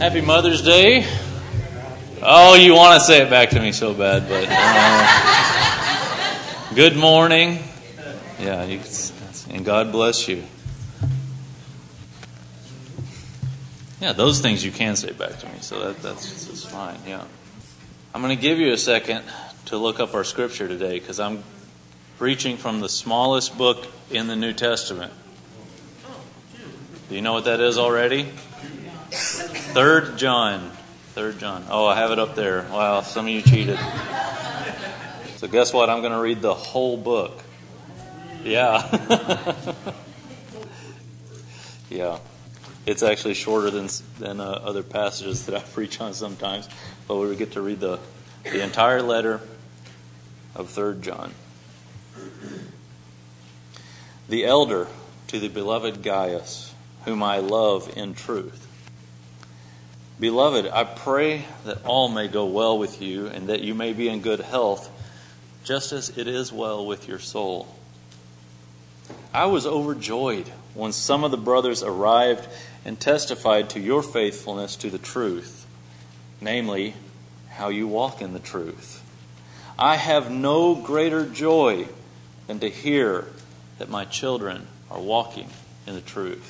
Happy Mother's Day. Oh, you want to say it back to me so bad, but good morning. Yeah, and God bless you. Yeah, those things you can say back to me, so that's fine, yeah. I'm going to give you a second to look up our scripture today, because I'm preaching from the smallest book in the New Testament. Do you know what that is already? 3 John. 3 John. Oh, I have it up there. Wow, some of you cheated. So guess what? I'm going to read the whole book. Yeah. Yeah. It's actually shorter than other passages that I preach on sometimes. But we get to read the entire letter of 3 John. The elder to the beloved Gaius, whom I love in truth. Beloved, I pray that all may go well with you, and that you may be in good health, just as it is well with your soul. I was overjoyed when some of the brothers arrived and testified to your faithfulness to the truth, namely, how you walk in the truth. I have no greater joy than to hear that my children are walking in the truth.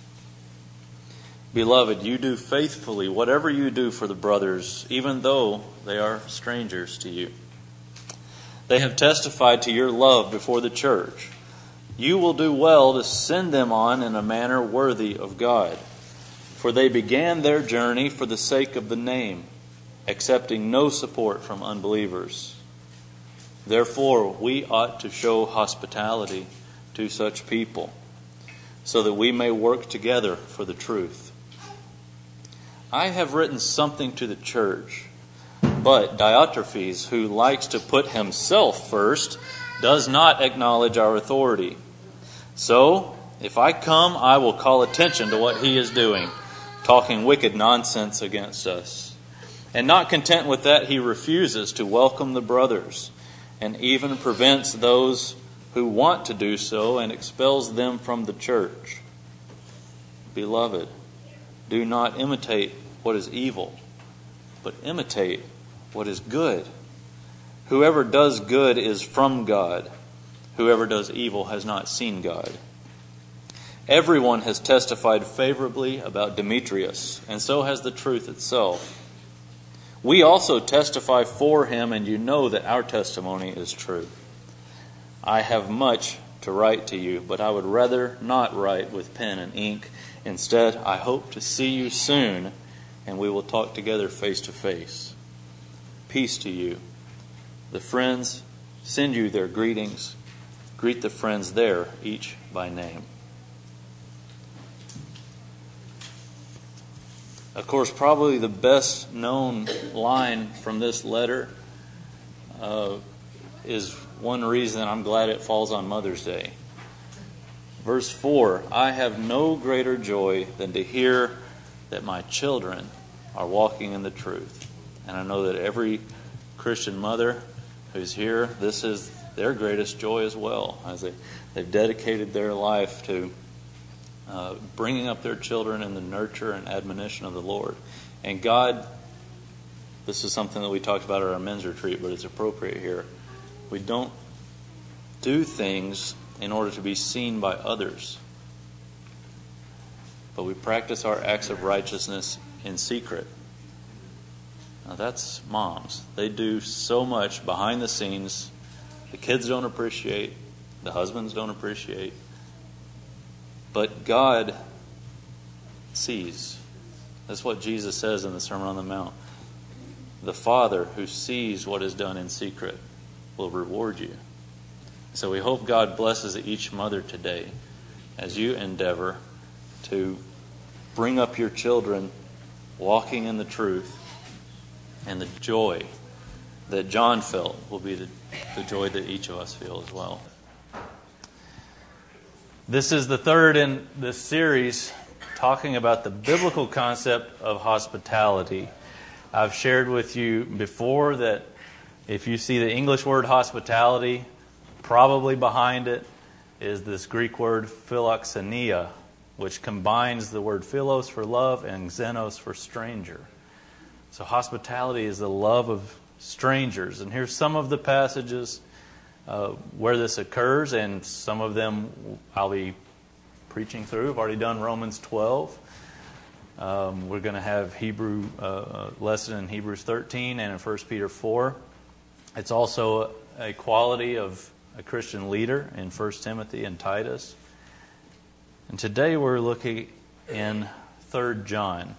Beloved, you do faithfully whatever you do for the brothers, even though they are strangers to you. They have testified to your love before the church. You will do well to send them on in a manner worthy of God. For they began their journey for the sake of the name, accepting no support from unbelievers. Therefore, we ought to show hospitality to such people, so that we may work together for the truth. I have written something to the church, but Diotrephes, who likes to put himself first, does not acknowledge our authority. So, if I come, I will call attention to what he is doing, talking wicked nonsense against us. And not content with that, he refuses to welcome the brothers, and even prevents those who want to do so, and expels them from the church. Beloved, do not imitate what is evil, but imitate what is good. Whoever does good is from God. Whoever does evil has not seen God. Everyone has testified favorably about Demetrius, and so has the truth itself. We also testify for him, and you know that our testimony is true. I have much to write to you, but I would rather not write with pen and ink. Instead, I hope to see you soon, and we will talk together face to face. Peace to you. The friends send you their greetings. Greet the friends there, each by name. Of course, probably the best known line from this letter is one reason I'm glad it falls on Mother's Day. Verse 4, I have no greater joy than to hear that my children are walking in the truth. And I know that every Christian mother who's here, this is their greatest joy as well, as they've dedicated their life to bringing up their children in the nurture and admonition of the Lord. And God, this is something that we talked about at our men's retreat, but it's appropriate here. We don't do things in order to be seen by others, but we practice our acts of righteousness in secret. Now that's moms. They do so much behind the scenes. The kids don't appreciate, the husbands don't appreciate, but God sees. That's what Jesus says in the Sermon on the Mount. The Father who sees what is done in secret will reward you. So we hope God blesses each mother today as you endeavor to bring up your children walking in the truth, and the joy that John felt will be the joy that each of us feel as well. This is the third in this series talking about the biblical concept of hospitality. I've shared with you before that if you see the English word hospitality, probably behind it is this Greek word philoxenia, which combines the word philos for love and xenos for stranger. So hospitality is the love of strangers. And here's some of the passages where this occurs, and some of them I'll be preaching through. I've already done Romans 12. We're going to have Hebrew lesson in Hebrews 13 and in 1 Peter 4. It's also a quality of a Christian leader in 1 Timothy and Titus. And today we're looking in 3 John.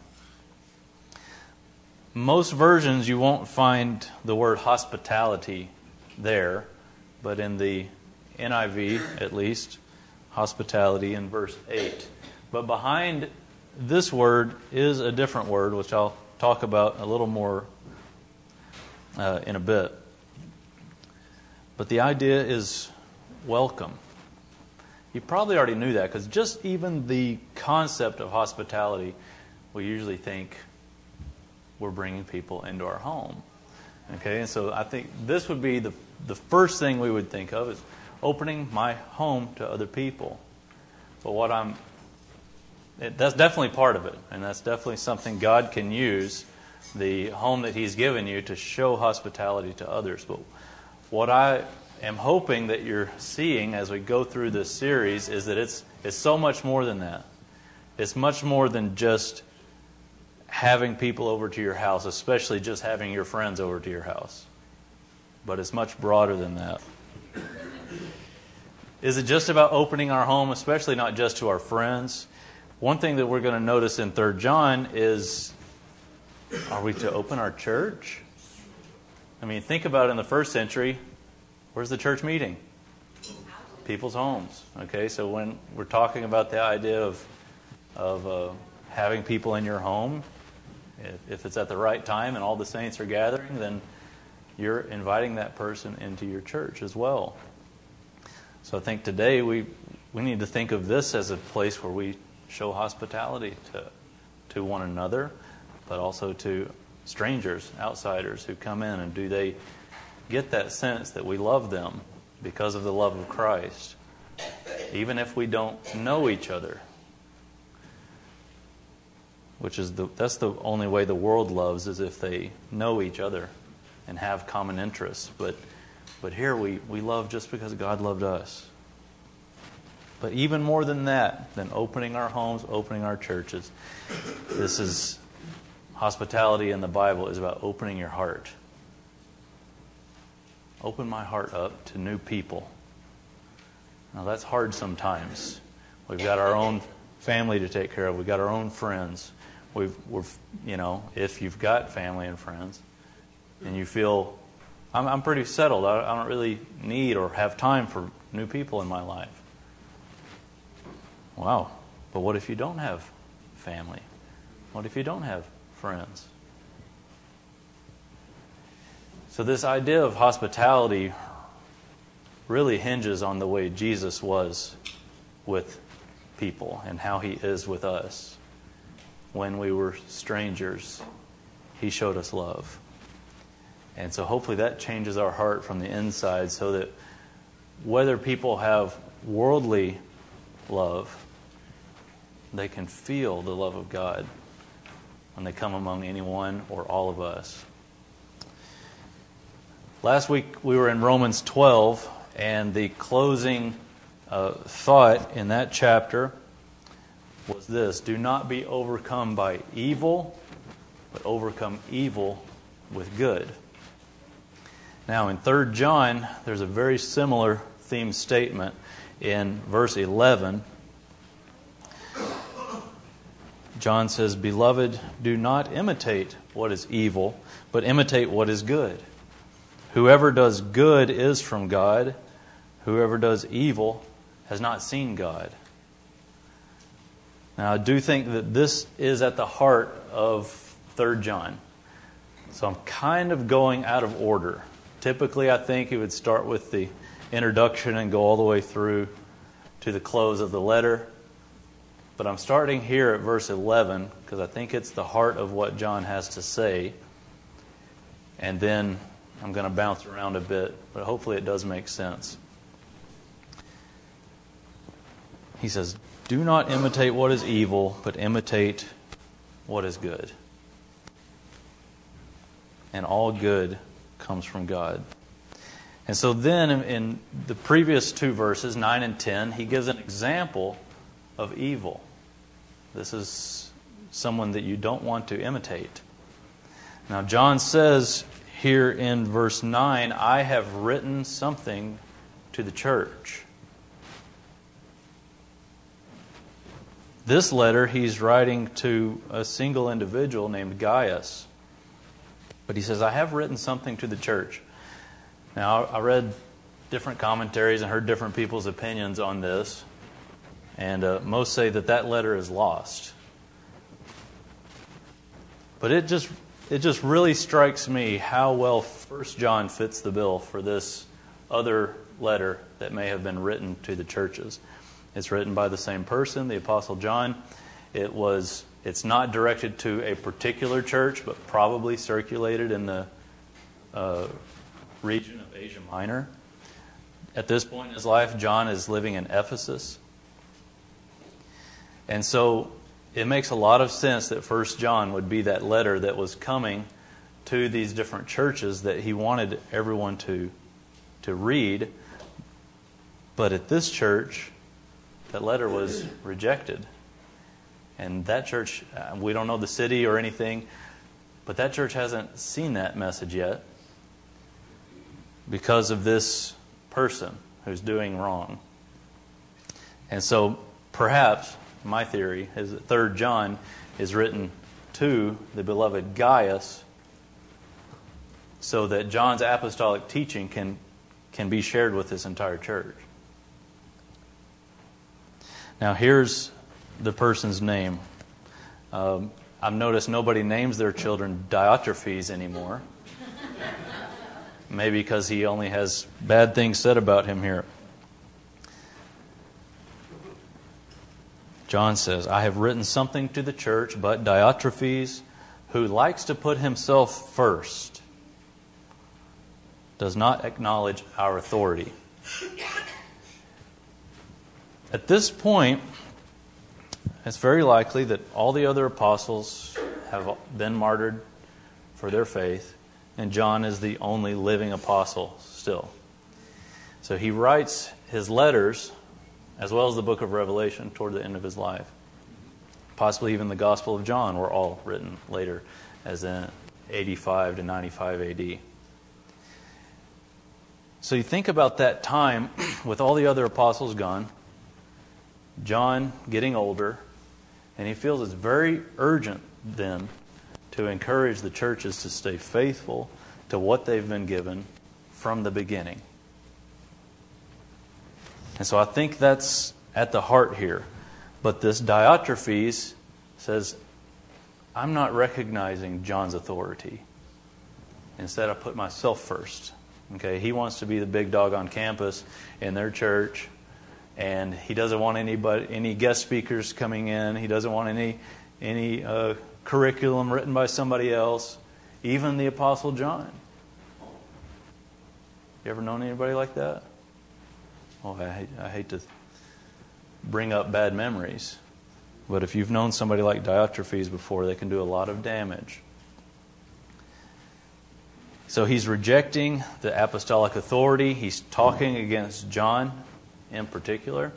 Most versions you won't find the word hospitality there, but in the NIV at least, hospitality in verse 8. But behind this word is a different word, which I'll talk about a little more in a bit. But the idea is welcome. You probably already knew that, because just even the concept of hospitality, we usually think we're bringing people into our home. Okay, and so I think this would be the first thing we would think of is opening my home to other people. But that's definitely part of it, and that's definitely something God can use, the home that He's given you, to show hospitality to others. But what I am hoping that you're seeing as we go through this series is that it's so much more than that. It's much more than just having people over to your house, especially just having your friends over to your house. But it's much broader than that. Is it just about opening our home, especially not just to our friends? One thing that we're going to notice in 3 John is, are we to open our church? I mean, think about it in the first century. Where's the church meeting? People's homes. Okay, so when we're talking about the idea of having people in your home, if it's at the right time and all the saints are gathering, then you're inviting that person into your church as well. So I think today we need to think of this as a place where we show hospitality to one another, but also to strangers, outsiders who come in. And do they get that sense that we love them because of the love of Christ, even if we don't know each other? That's the only way the world loves, is if they know each other and have common interests. But here we love just because God loved us. But even more than that, than opening our homes, opening our churches, this is hospitality in the Bible is about opening your heart. Open my heart up to new people. Now that's hard sometimes. We've got our own family to take care of. We've got our own friends. If you've got family and friends, and you feel, I'm pretty settled. I don't really need or have time for new people in my life. Wow. But what if you don't have family? What if you don't have friends? So this idea of hospitality really hinges on the way Jesus was with people and how He is with us. When we were strangers, He showed us love. And so hopefully that changes our heart from the inside, so that whether people have worldly love, they can feel the love of God when they come among anyone or all of us. Last week we were in Romans 12, and the closing thought in that chapter was this: do not be overcome by evil, but overcome evil with good. Now in 3 John, there's a very similar theme statement in verse 11. John says, "Beloved, do not imitate what is evil, but imitate what is good. Whoever does good is from God. Whoever does evil has not seen God." Now, I do think that this is at the heart of 3 John. So I'm kind of going out of order. Typically, I think it would start with the introduction and go all the way through to the close of the letter. But I'm starting here at verse 11 because I think it's the heart of what John has to say. And then I'm going to bounce around a bit, but hopefully it does make sense. He says, Do not imitate what is evil, but imitate what is good. And all good comes from God. And so then in the previous two verses, 9 and 10, he gives an example of evil. This is someone that you don't want to imitate. Now John says here in verse 9, I have written something to the church. This letter he's writing to a single individual named Gaius. But he says, I have written something to the church. Now, I read different commentaries and heard different people's opinions on this. And most say that letter is lost. But it just really strikes me how well 1 John fits the bill for this other letter that may have been written to the churches. It's written by the same person, the Apostle John. It's not directed to a particular church, but probably circulated in the region of Asia Minor. At this point in his life, John is living in Ephesus. And so it makes a lot of sense that 1 John would be that letter that was coming to these different churches that he wanted everyone to read. But at this church, that letter was rejected. And that church, we don't know the city or anything, but that church hasn't seen that message yet because of this person who's doing wrong. And so perhaps, my theory is that 3 John is written to the beloved Gaius so that John's apostolic teaching can be shared with this entire church. Now here's the person's name. I've noticed nobody names their children Diotrephes anymore. Maybe because he only has bad things said about him here. John says, I have written something to the church, but Diotrephes, who likes to put himself first, does not acknowledge our authority. At this point, it's very likely that all the other apostles have been martyred for their faith, and John is the only living apostle still. So he writes his letters, as well as the book of Revelation, toward the end of his life. Possibly even the Gospel of John were all written later, as in 85 to 95 AD. So you think about that time with all the other apostles gone, John getting older, and he feels it's very urgent then to encourage the churches to stay faithful to what they've been given from the beginning. And so I think that's at the heart here. But this Diotrephes says, I'm not recognizing John's authority. Instead, I put myself first. Okay, he wants to be the big dog on campus in their church, and he doesn't want any guest speakers coming in. He doesn't want any curriculum written by somebody else, even the Apostle John. You ever known anybody like that? Oh, I hate to bring up bad memories, but if you've known somebody like Diotrephes before, they can do a lot of damage. So he's rejecting the apostolic authority. He's talking against John in particular.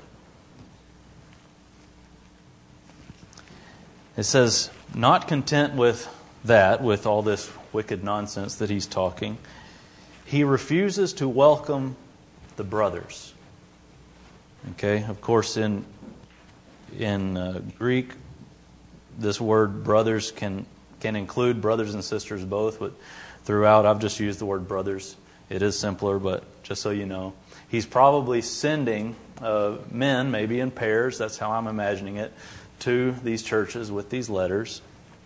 It says, not content with that, with all this wicked nonsense that he's talking, he refuses to welcome the brothers. Okay, of course in Greek, this word brothers can include brothers and sisters both, but throughout I've just used the word brothers. It is simpler, but just so you know. He's probably sending men, maybe in pairs, that's how I'm imagining it, to these churches with these letters.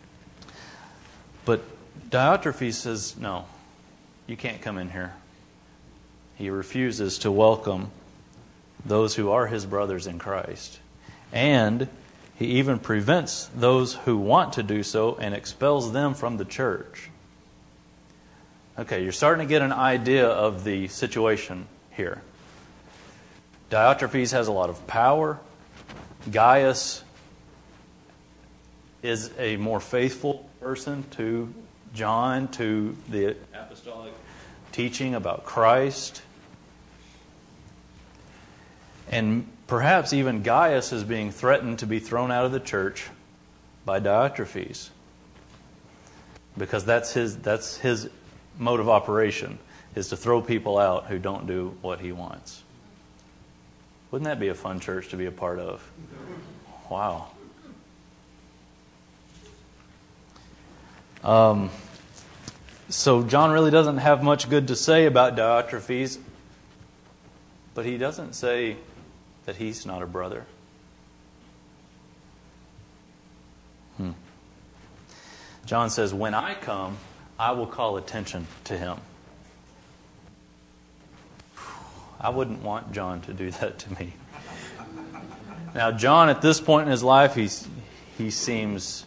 But Diotrephes says, no, you can't come in here. He refuses to welcome those who are his brothers in Christ. And he even prevents those who want to do so and expels them from the church. Okay, you're starting to get an idea of the situation here. Diotrephes has a lot of power. Gaius is a more faithful person to John, to the apostolic teaching about Christ. And perhaps even Gaius is being threatened to be thrown out of the church by Diotrephes, because that's his mode of operation, is to throw people out who don't do what he wants. Wouldn't that be a fun church to be a part of? Wow. So John really doesn't have much good to say about Diotrephes, but he doesn't say that he's not a brother. John says, when I come, I will call attention to him. I wouldn't want John to do that to me. Now, John, at this point in his life, he seems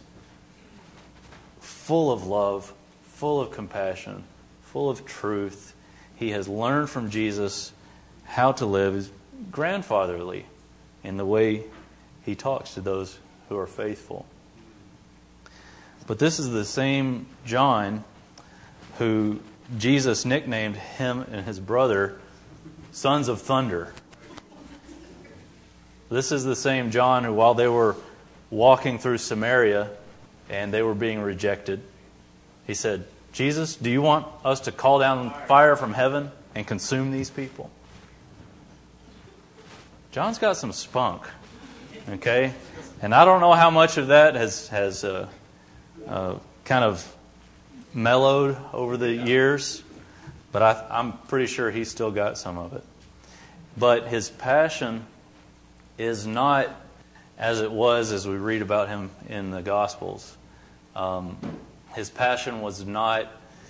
full of love, full of compassion, full of truth. He has learned from Jesus how to live. He's grandfatherly in the way he talks to those who are faithful. But this is the same John who Jesus nicknamed him and his brother Sons of Thunder. This is the same John who, while they were walking through Samaria and they were being rejected, he said, Jesus, do you want us to call down fire from heaven and consume these people? John's got some spunk, okay? And I don't know how much of that has kind of mellowed over the years, but I'm pretty sure he's still got some of it. But his passion is not as it was as we read about him in the Gospels. His passion was not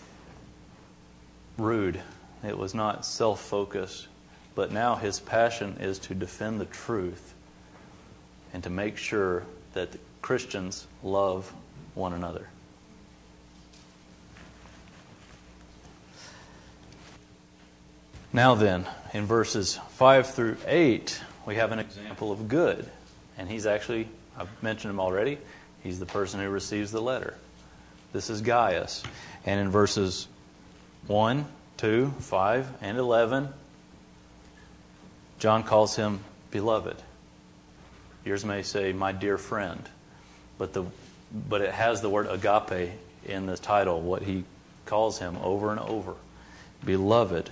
rude. It was not self-focused. But now his passion is to defend the truth and to make sure that the Christians love one another. Now then, in verses 5 through 8, we have an example of good. And he's actually, I've mentioned him already, he's the person who receives the letter. This is Gaius. And in verses 1, 2, 5, and 11, John calls him beloved. Yours may say, my dear friend. But it has the word agape in the title, what he calls him over and over. Beloved.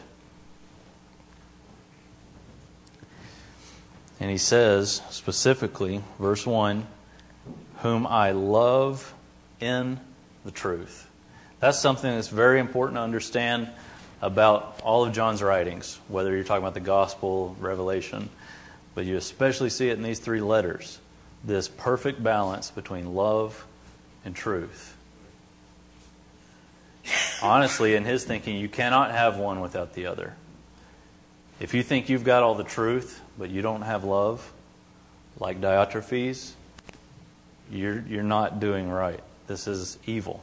And he says, specifically, verse 1, whom I love in the truth. That's something that's very important to understand about all of John's writings, whether you're talking about the Gospel, Revelation, but you especially see it in these three letters, this perfect balance between love and truth. Honestly, in his thinking, you cannot have one without the other. If you think you've got all the truth, but you don't have love, like Diotrephes, you're not doing right. This is evil.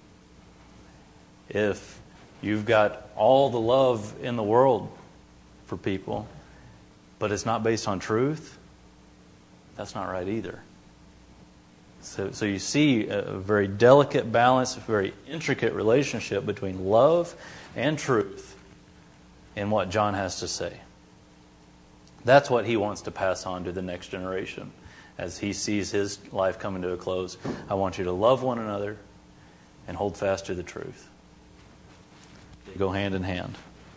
If you've got all the love in the world for people, but it's not based on truth, that's not right either. So you see a very delicate balance, a very intricate relationship between love and truth in what John has to say. That's what he wants to pass on to the next generation as he sees his life coming to a close. I want you to love one another and hold fast to the truth. They go hand in hand.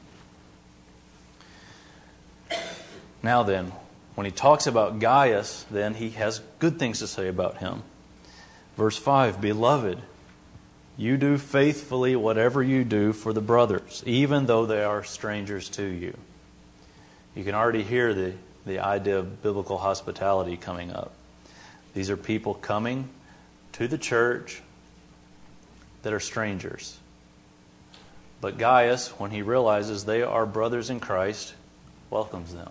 Now then, when he talks about Gaius, then he has good things to say about him. Verse 5, Beloved, you do faithfully whatever you do for the brothers, even though they are strangers to you. You can already hear the idea of biblical hospitality coming up. These are people coming to the church that are strangers. But Gaius, when he realizes they are brothers in Christ, welcomes them.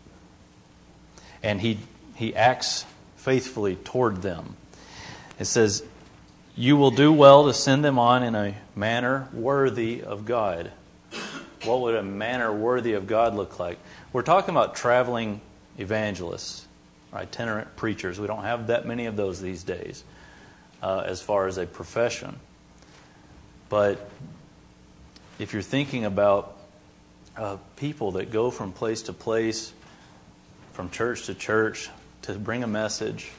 And he acts faithfully toward them. It says, you will do well to send them on in a manner worthy of God. What would a manner worthy of God look like? We're talking about traveling evangelists. itinerant preachers. We don't have that many of those these days as far as a profession. But if you're thinking about people that go from place to place, from church to church, to bring a message,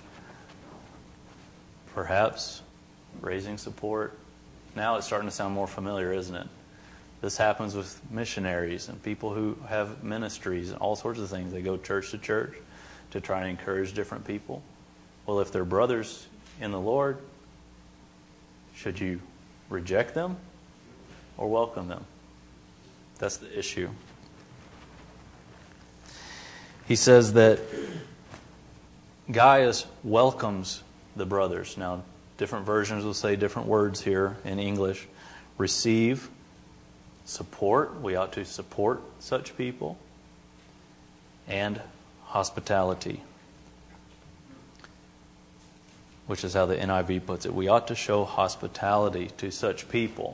perhaps raising support. Now it's starting to sound more familiar, isn't it? This happens with missionaries and people who have ministries and all sorts of things. They go church to church to try and encourage different people. Well, if they're brothers in the Lord, should you reject them or welcome them? That's the issue. He says that Gaius welcomes the brothers. Now, different versions will say different words here in English. Receive, support. We ought to support such people. And hospitality, which is how the NIV puts it. We ought to show hospitality to such people.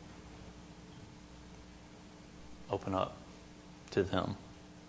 Open up to them.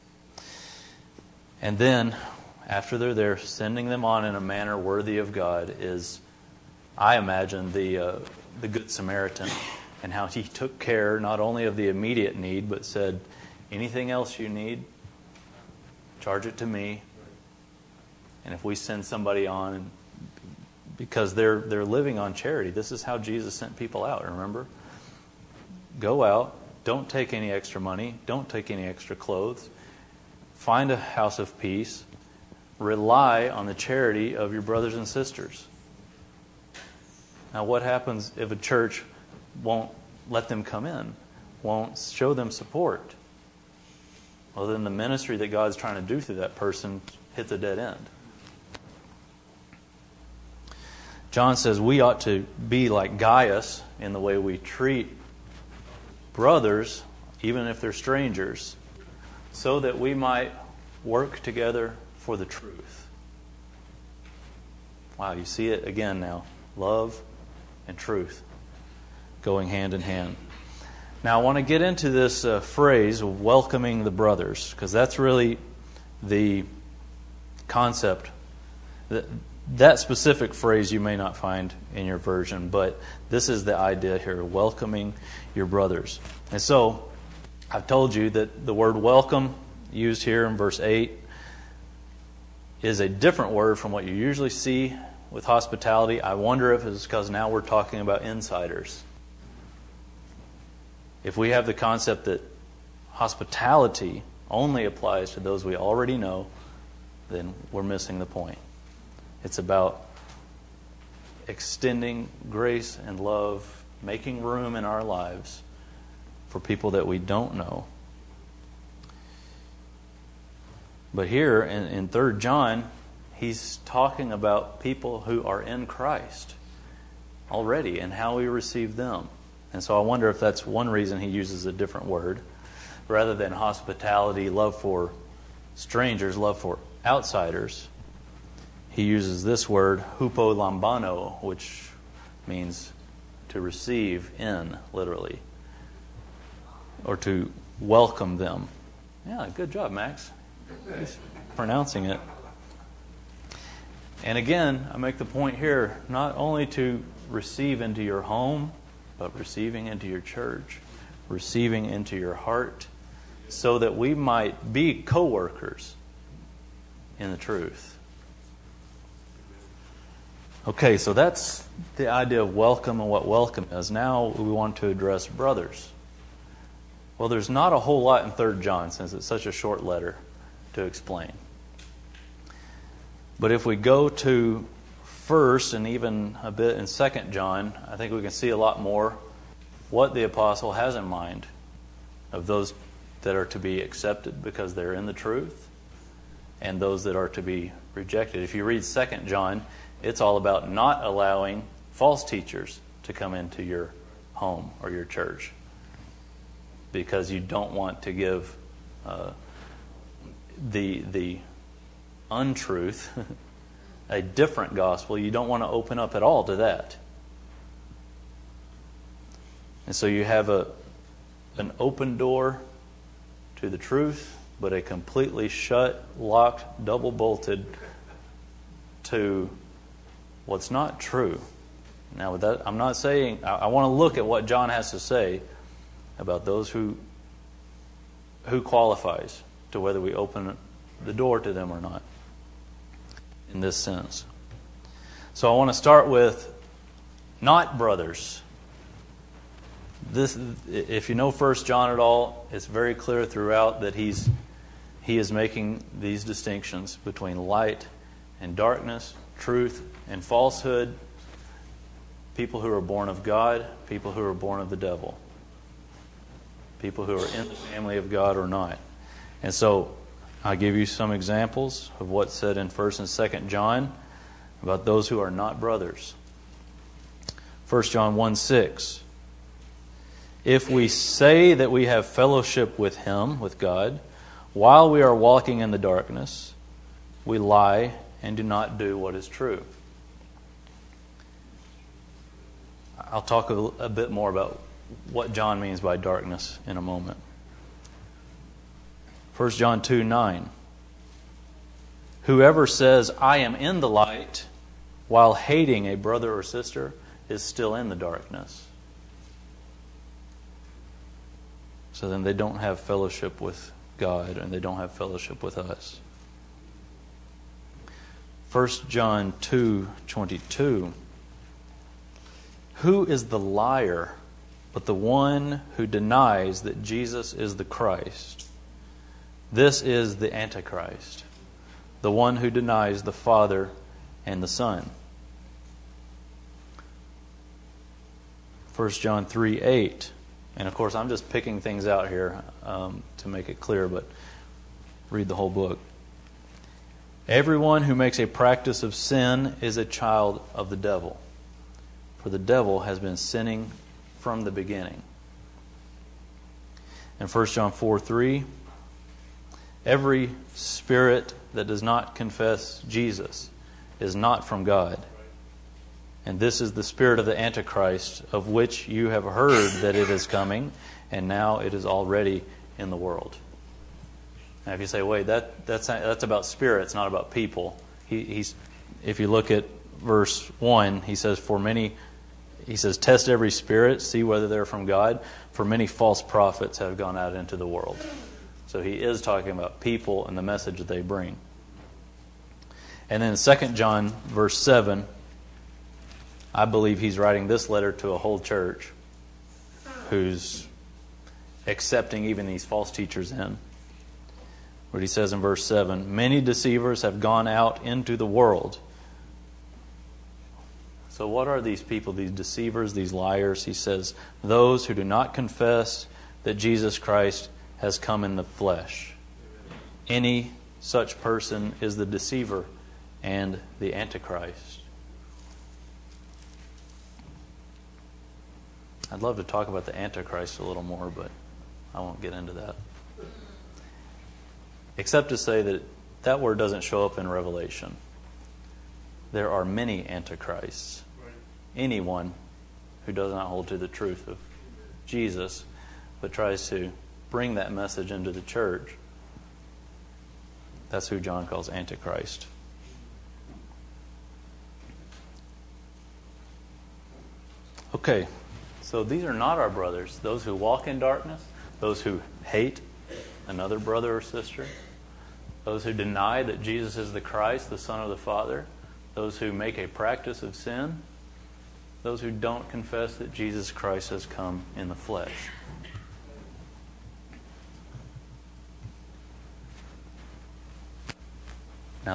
And then, after they're there, sending them on in a manner worthy of God is, I imagine, the Good Samaritan, and how he took care not only of the immediate need, but said, anything else you need, charge it to me. And if we send somebody on, because they're living on charity, this is how Jesus sent people out, remember? Go out, don't take any extra money, don't take any extra clothes, find a house of peace, rely on the charity of your brothers and sisters. Now, what happens if a church won't let them come in, won't show them support? Well, then the ministry that God's trying to do through that person hits a dead end. John says we ought to be like Gaius in the way we treat brothers, even if they're strangers, so that we might work together for the truth. Wow, you see it again now. Love and truth going hand in hand. Now I want to get into this phrase of welcoming the brothers, because that's really the concept. That specific phrase you may not find in your version, but this is the idea here, welcoming your brothers. And so I've told you that the word welcome used here in verse 8 is a different word from what you usually see with hospitality. I wonder if it's because now we're talking about insiders. If we have the concept that hospitality only applies to those we already know, then we're missing the point. It's about extending grace and love, making room in our lives for people that we don't know. But here in 3 John, he's talking about people who are in Christ already and how we receive them. And so I wonder if that's one reason he uses a different word. Rather than hospitality, love for strangers, love for outsiders, he uses this word, hupolambano, which means to receive in, literally. Or to welcome them. Yeah, good job, Max. He's pronouncing it. And again, I make the point here, not only to receive into your home, but receiving into your church, receiving into your heart, so that we might be co-workers in the truth. Okay, so that's the idea of welcome and what welcome is. Now we want to address brothers. Well, there's not a whole lot in 3 John, since it's such a short letter to explain. But if we go to 1st and even a bit in 2 John, I think we can see a lot more what the apostle has in mind of those that are to be accepted because they're in the truth and those that are to be rejected. If you read 2 John, it's all about not allowing false teachers to come into your home or your church, because you don't want to give the untruth a different gospel. You don't want to open up at all to that. And so you have an open door to the truth, but a completely shut, locked, double-bolted to what's not true. Now, with that, I'm not saying, I want to look at what John has to say about those who qualifies to whether we open the door to them or not, in this sense. So I want to start with not brothers. This, if you know 1 John at all, it's very clear throughout that he is making these distinctions between light and darkness, truth and falsehood, people who are born of God, people who are born of the devil, people who are in the family of God or not. And so I'll give you some examples of what's said in 1 and 2 John about those who are not brothers. 1 John 1:6. If we say that we have fellowship with Him, with God, while we are walking in the darkness, we lie and do not do what is true. I'll talk a bit more about what John means by darkness in a moment. 1 John 2:9. Whoever says, I am in the light, while hating a brother or sister, is still in the darkness. So then they don't have fellowship with God, and they don't have fellowship with us. 1 John 2:22. Who is the liar but the one who denies that Jesus is the Christ? This is the Antichrist, the one who denies the Father and the Son. 1 John 3:8. And of course, I'm just picking things out here to make it clear, but read the whole book. Everyone who makes a practice of sin is a child of the devil, for the devil has been sinning from the beginning. And 1 John 4:3, every spirit that does not confess Jesus is not from God. And this is the spirit of the Antichrist, of which you have heard that it is coming, and now it is already in the world. Now, if you say, wait, that's about spirits, not about people. If you look at verse 1, he says, test every spirit, see whether they're from God, for many false prophets have gone out into the world. So he is talking about people and the message that they bring. And then 2 John verse 7, I believe he's writing this letter to a whole church who's accepting even these false teachers in. Where he says in verse 7, many deceivers have gone out into the world. So what are these people, these deceivers, these liars? He says, those who do not confess that Jesus Christ has come in the flesh. Any such person is the deceiver and the Antichrist. I'd love to talk about the Antichrist a little more, but I won't get into that. Except to say that that word doesn't show up in Revelation. There are many Antichrists. Anyone who does not hold to the truth of Jesus, but tries to bring that message into the church, that's who John calls Antichrist. Okay, so these are not our brothers. Those who walk in darkness, those who hate another brother or sister, those who deny that Jesus is the Christ, the Son of the Father, those who make a practice of sin, those who don't confess that Jesus Christ has come in the flesh. Now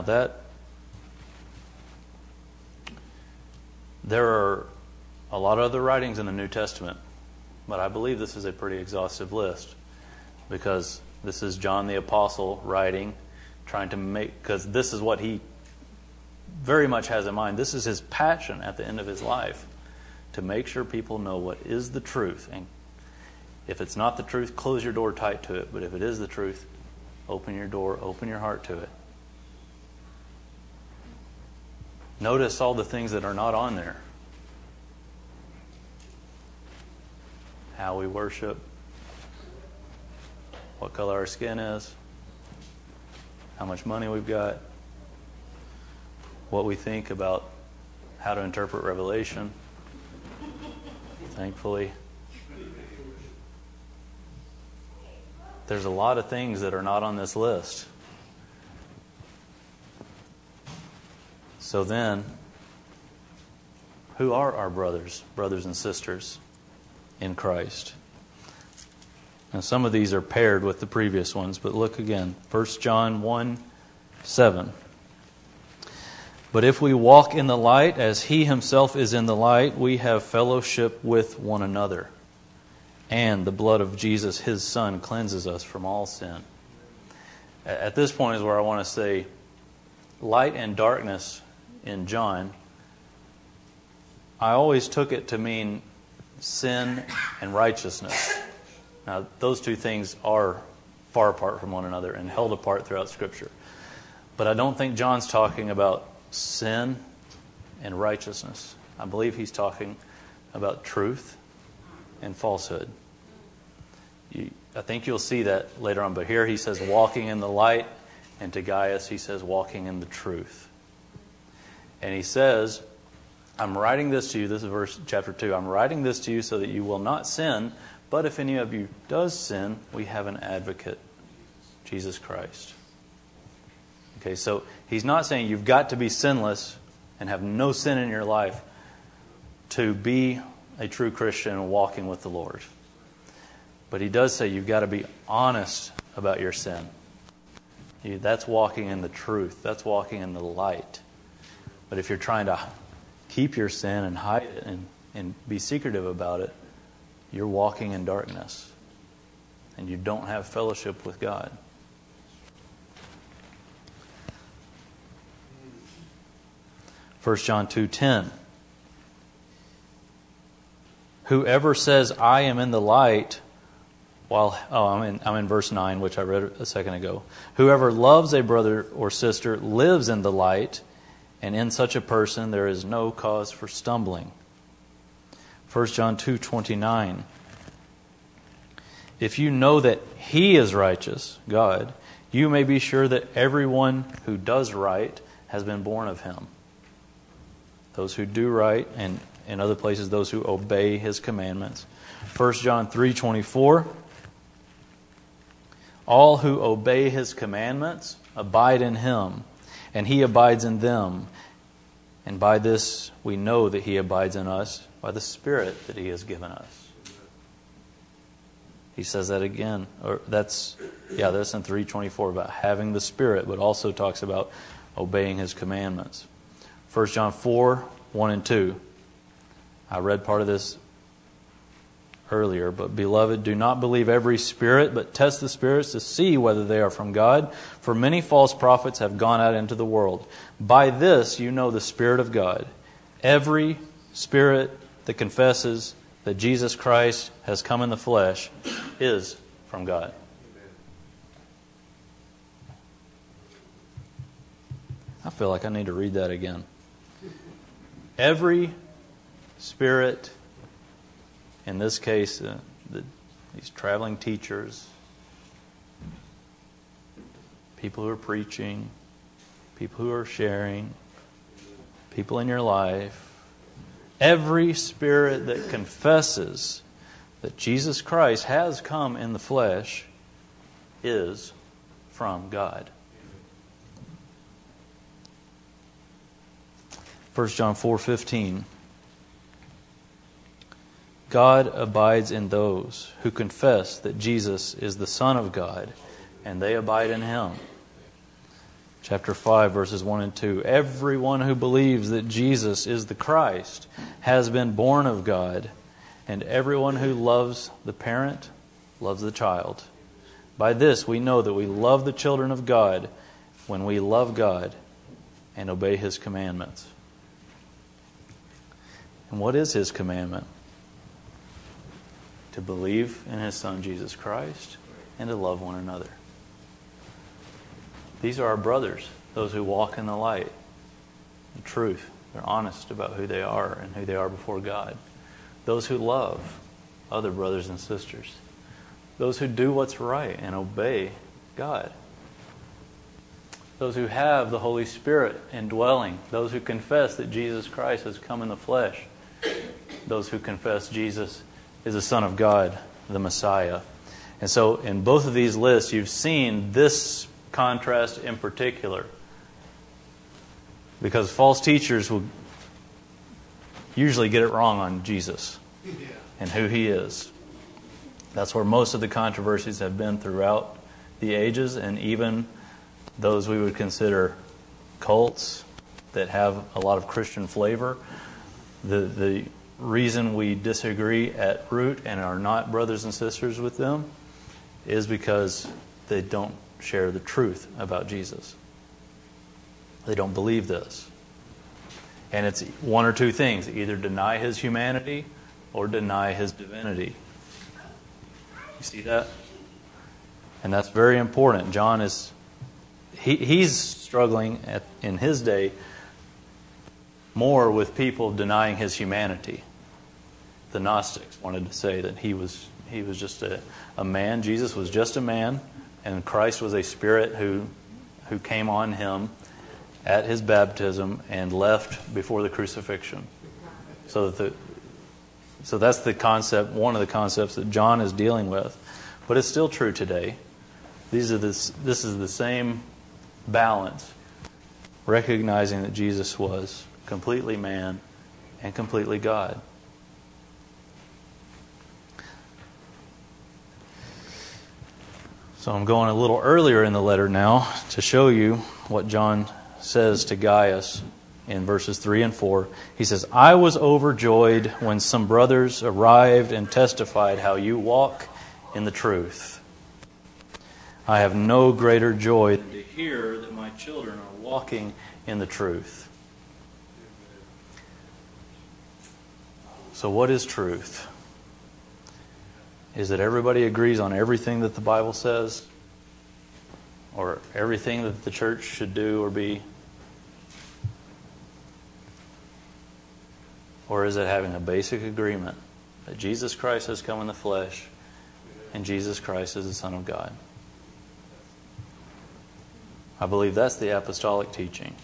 there are a lot of other writings in the New Testament, but I believe this is a pretty exhaustive list because this is John the Apostle writing, trying to because this is what he very much has in mind. This is his passion at the end of his life, to make sure people know what is the truth. And if it's not the truth, close your door tight to it. But if it is the truth, open your door, open your heart to it. Notice all the things that are not on there. How we worship, what color our skin is, how much money we've got, what we think about how to interpret Revelation. Thankfully, there's a lot of things that are not on this list. So then, who are our brothers and sisters in Christ? Now, some of these are paired with the previous ones, but look again. 1 John 1:7. But if we walk in the light as He Himself is in the light, we have fellowship with one another. And the blood of Jesus, His Son, cleanses us from all sin. At this point is where I want to say light and darkness in John. I always took it to mean sin and righteousness. Now, those two things are far apart from one another and held apart throughout Scripture. But I don't think John's talking about sin and righteousness. I believe he's talking about truth and falsehood. I think you'll see that later on. But here he says walking in the light, and to Gaius he says walking in the truth. And he says, I'm writing this to you, this is verse chapter 2, I'm writing this to you so that you will not sin, but if any of you does sin, we have an advocate, Jesus Christ. Okay, so he's not saying you've got to be sinless and have no sin in your life to be a true Christian and walking with the Lord. But he does say you've got to be honest about your sin. That's walking in the truth. That's walking in the light. But if you're trying to keep your sin and hide it and be secretive about it, you're walking in darkness. And you don't have fellowship with God. 1 John 2:10. Whoever says, I am in the light, I'm in verse 9, which I read a second ago. Whoever loves a brother or sister lives in the light, and in such a person there is no cause for stumbling. 1 John 2:29. If you know that He is righteous, God, you may be sure that everyone who does right has been born of Him. Those who do right, and in other places, those who obey His commandments. 1 John 3:24. All who obey His commandments abide in Him, and He abides in them. And by this we know that He abides in us, by the Spirit that He has given us. He says that again. That's in 3:24 about having the Spirit, but also talks about obeying His commandments. 1 John 4:1 and 2. I read part of this earlier, but beloved, do not believe every spirit, but test the spirits to see whether they are from God. For many false prophets have gone out into the world. By this you know the Spirit of God. Every spirit that confesses that Jesus Christ has come in the flesh is from God. I feel like I need to read that again. Every spirit, in this case, these traveling teachers, people who are preaching, people who are sharing, people in your life, every spirit that confesses that Jesus Christ has come in the flesh is from God. 1 John 4:15. God abides in those who confess that Jesus is the Son of God, and they abide in Him. Chapter 5, verses 1 and 2. Everyone who believes that Jesus is the Christ has been born of God, and everyone who loves the parent loves the child. By this we know that we love the children of God when we love God and obey His commandments. And what is His commandment? To believe in His Son Jesus Christ and to love one another. These are our brothers, those who walk in the light, the truth. They're honest about who they are and who they are before God. Those who love other brothers and sisters. Those who do what's right and obey God. those who have the Holy Spirit indwelling, those who confess that Jesus Christ has come in the flesh, those who confess Jesus is the Son of God, the Messiah. And so in both of these lists, you've seen this contrast in particular. Because false teachers will usually get it wrong on Jesus and who He is. That's where most of the controversies have been throughout the ages, and even those we would consider cults that have a lot of Christian flavor. The reason we disagree at root and are not brothers and sisters with them is because they don't share the truth about Jesus. They don't believe this. And it's one or two things. Either deny His humanity or deny His divinity. You see that? And that's very important. John is... He's struggling in his day more with people denying His humanity. The Gnostics wanted to say that He was just a man. Jesus was just a man, and Christ was a spirit who came on Him at His baptism and left before the crucifixion. So that's the concept, one of the concepts that John is dealing with. But it's still true today. This is the same balance, recognizing that Jesus was completely man and completely God. So I'm going a little earlier in the letter now to show you what John says to Gaius in verses 3 and 4. He says, "I was overjoyed when some brothers arrived and testified how you walk in the truth. I have no greater joy than to hear that my children are walking in the truth." So what is truth? Is it everybody agrees on everything that the Bible says? Or everything that the church should do or be? Or is it having a basic agreement that Jesus Christ has come in the flesh and Jesus Christ is the Son of God? I believe that's the apostolic teaching.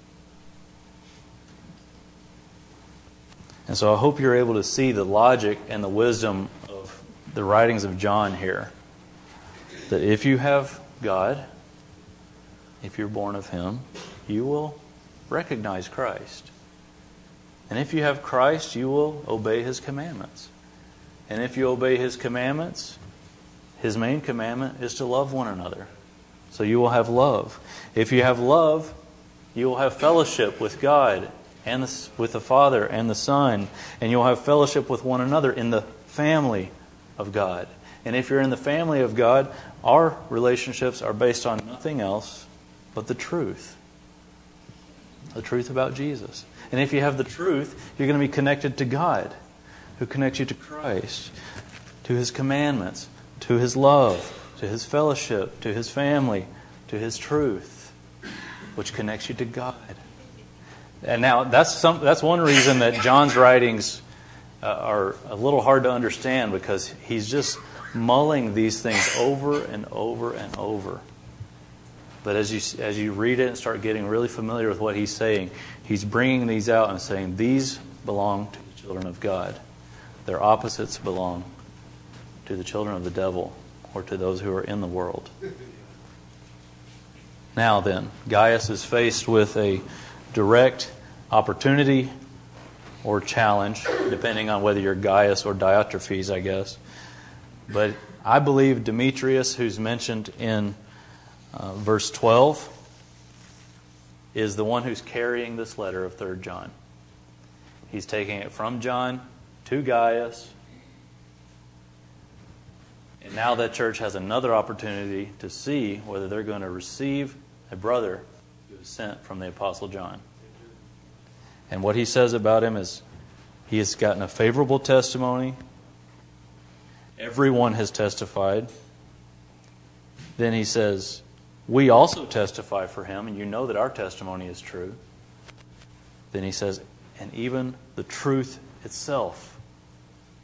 And so I hope you're able to see the logic and the wisdom of the writings of John here. That if you have God, if you're born of Him, you will recognize Christ. And if you have Christ, you will obey His commandments. And if you obey His commandments, His main commandment is to love one another. So you will have love. If you have love, you will have fellowship with God and with the Father and the Son. And you'll have fellowship with one another in the family of God. And if you're in the family of God, our relationships are based on nothing else but the truth. The truth about Jesus. And if you have the truth, you're going to be connected to God, who connects you to Christ, to His commandments, to His love, to His fellowship, to His family, to His truth, which connects you to God. And now that's one reason that John's writings are a little hard to understand, because he's just mulling these things over and over and over. But as you read it and start getting really familiar with what he's saying, he's bringing these out and saying, these belong to the children of God. Their opposites belong to the children of the devil, or to those who are in the world. Now then, Gaius is faced with a direct opportunity or challenge, depending on whether you're Gaius or Diotrephes, I guess. But I believe Demetrius, who's mentioned in verse 12, is the one who's carrying this letter of 3 John. He's taking it from John to Gaius. And now that church has another opportunity to see whether they're going to receive a brother who is sent from the Apostle John. And what he says about him is he has gotten a favorable testimony. Everyone has testified. Then he says, we also testify for him, and you know that our testimony is true. Then he says, and even the truth itself.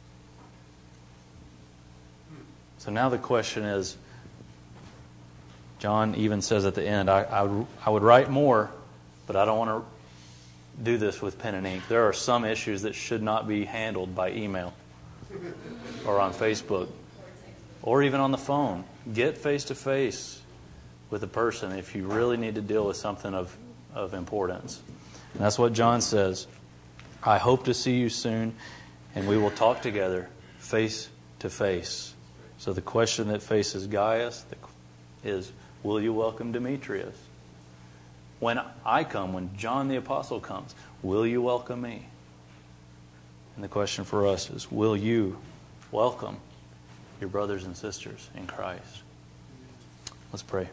So now the question is, John even says at the end, I would write more, but I don't want to do this with pen and ink. There are some issues that should not be handled by email or on Facebook or even on the phone. Get face-to-face with a person if you really need to deal with something of importance. And that's what John says. I hope to see you soon, and we will talk together face to face. So the question that faces Gaius is, will you welcome Demetrius? When I come, when John the Apostle comes, will you welcome me? And the question for us is, will you welcome your brothers and sisters in Christ? Let's pray.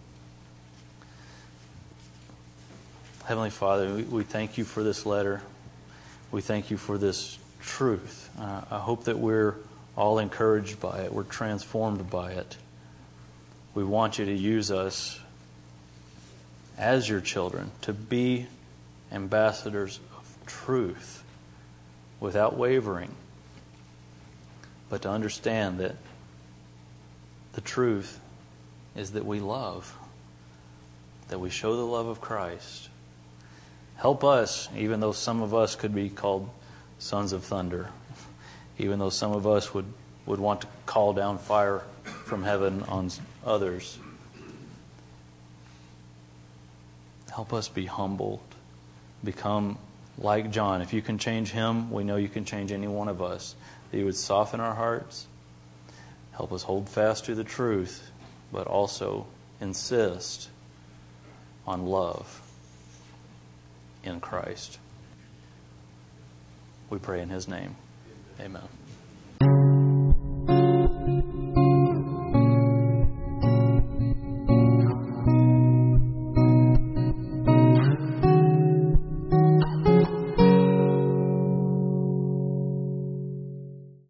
Heavenly Father, we thank you for this letter. We thank you for this truth. I hope that we're all encouraged by it. We're transformed by it. We want you to use us as your children to be ambassadors of truth without wavering, but to understand that the truth is that we love, that we show the love of Christ. Help us, even though some of us could be called sons of thunder, even though some of us would want to call down fire from heaven on others. Help us be humbled, become like John. If you can change him, we know you can change any one of us. That you would soften our hearts, help us hold fast to the truth, but also insist on love in Christ. We pray in His name. Amen.